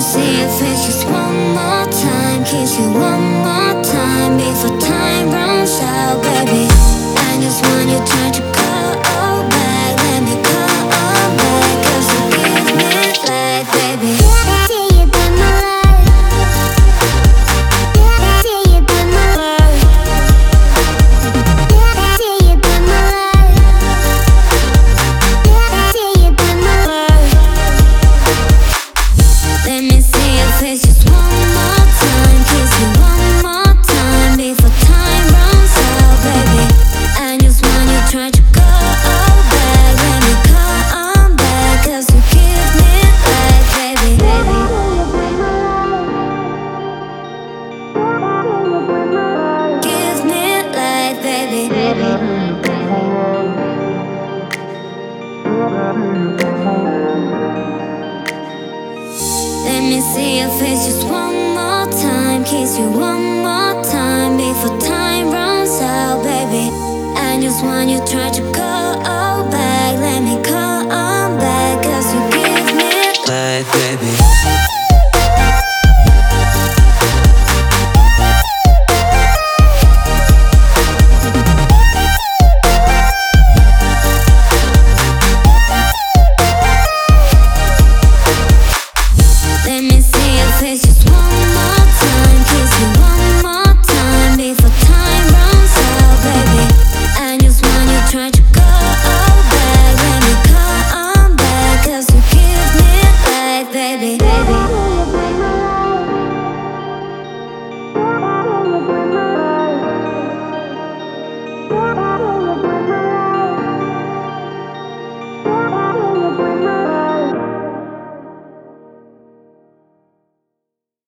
see your face just one more time, kiss you one more time before time runs out, baby. I just want you to go back, let me go back, 'cause you give me life, baby. Till you bring my life, till you bring my life, till you bring my life, till you bring my life. Let me see your face just one more time, kiss you one more time before time runs out, baby. I just want you try to go back, let me come back, 'cause you give me life, baby. Give me life, baby. Let me see your face just one more time, kiss you one more time before time runs out, baby. I just want you try to go back, let me come back, 'cause you give me life, baby.